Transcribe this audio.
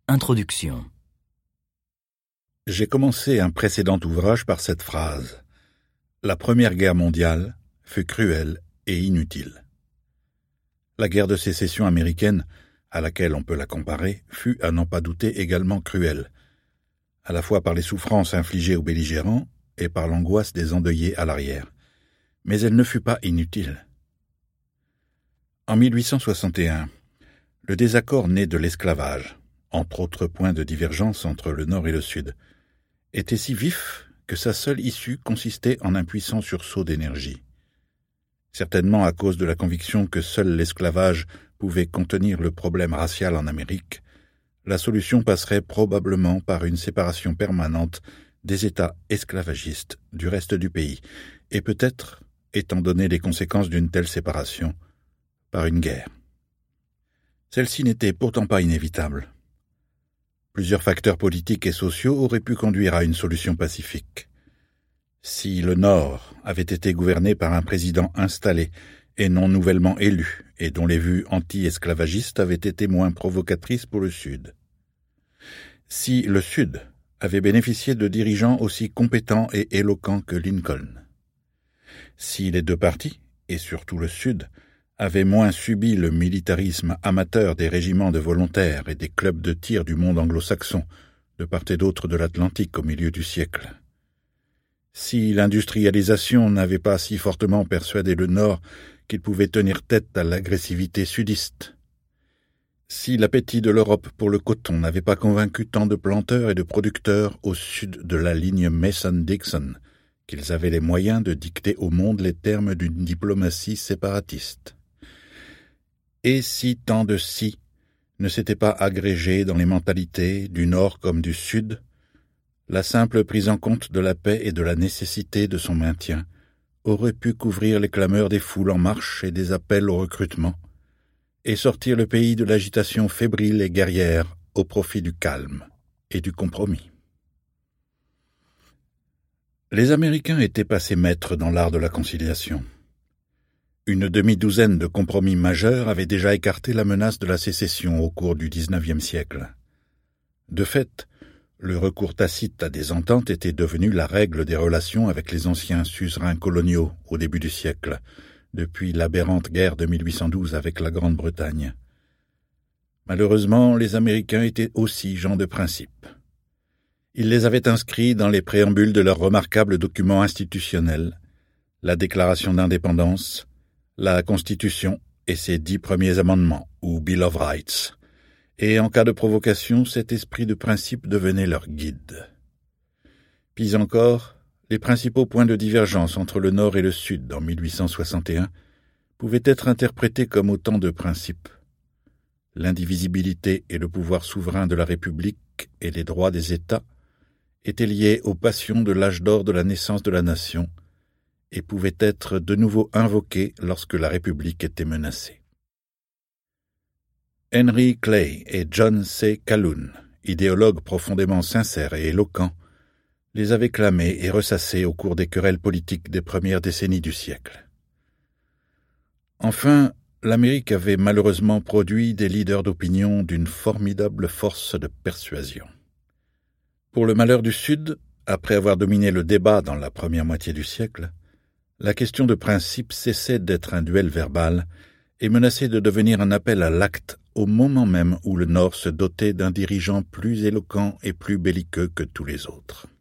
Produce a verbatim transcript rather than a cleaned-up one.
Introduction. J'ai commencé un précédent ouvrage par cette phrase. La Première Guerre mondiale fut cruelle et inutile. La guerre de sécession américaine, à laquelle on peut la comparer, fut, à n'en pas douter, également cruelle, à la fois par les souffrances infligées aux belligérants et par l'angoisse des endeuillés à l'arrière. Mais elle ne fut pas inutile. En mille huit cent soixante et un, le désaccord né de l'esclavage, entre autres points de divergence entre le Nord et le Sud, était si vif que sa seule issue consistait en un puissant sursaut d'énergie. Certainement à cause de la conviction que seul l'esclavage pouvait contenir le problème racial en Amérique, la solution passerait probablement par une séparation permanente des États esclavagistes du reste du pays, et peut-être, étant donné les conséquences d'une telle séparation, par une guerre. Celle-ci n'était pourtant pas inévitable. Plusieurs facteurs politiques et sociaux auraient pu conduire à une solution pacifique. Si le Nord avait été gouverné par un président installé et non nouvellement élu, et dont les vues anti-esclavagistes avaient été moins provocatrices pour le Sud. Si le Sud avait bénéficié de dirigeants aussi compétents et éloquents que Lincoln. Si les deux partis, et surtout le Sud, avaient moins subi le militarisme amateur des régiments de volontaires et des clubs de tir du monde anglo-saxon, de part et d'autre de l'Atlantique au milieu du siècle. Si l'industrialisation n'avait pas si fortement persuadé le Nord qu'il pouvait tenir tête à l'agressivité sudiste. Si l'appétit de l'Europe pour le coton n'avait pas convaincu tant de planteurs et de producteurs au sud de la ligne Mason-Dixon qu'ils avaient les moyens de dicter au monde les termes d'une diplomatie séparatiste. Et si tant de si ne s'était pas agrégé dans les mentalités du Nord comme du Sud, la simple prise en compte de la paix et de la nécessité de son maintien aurait pu couvrir les clameurs des foules en marche et des appels au recrutement, et sortir le pays de l'agitation fébrile et guerrière au profit du calme et du compromis. Les Américains étaient passés maîtres dans l'art de la conciliation. Une demi-douzaine de compromis majeurs avaient déjà écarté la menace de la sécession au cours du dix-neuvième siècle. De fait, le recours tacite à des ententes était devenu la règle des relations avec les anciens suzerains coloniaux au début du siècle, depuis l'aberrante guerre de mille huit cent douze avec la Grande-Bretagne. Malheureusement, les Américains étaient aussi gens de principe. Ils les avaient inscrits dans les préambules de leurs remarquables documents institutionnels, la Déclaration d'indépendance, la Constitution et ses dix premiers amendements, ou Bill of Rights, et en cas de provocation, cet esprit de principe devenait leur guide. Puis encore, les principaux points de divergence entre le Nord et le Sud en mille huit cent soixante et un pouvaient être interprétés comme autant de principes. L'indivisibilité et le pouvoir souverain de la République et les droits des États étaient liés aux passions de l'âge d'or de la naissance de la nation et pouvaient être de nouveau invoqués lorsque la République était menacée. Henry Clay et John C. Calhoun, idéologues profondément sincères et éloquents, les avaient clamés et ressassés au cours des querelles politiques des premières décennies du siècle. Enfin, l'Amérique avait malheureusement produit des leaders d'opinion d'une formidable force de persuasion. Pour le malheur du Sud, après avoir dominé le débat dans la première moitié du siècle, la question de principe cessait d'être un duel verbal et menaçait de devenir un appel à l'acte au moment même où le Nord se dotait d'un dirigeant plus éloquent et plus belliqueux que tous les autres.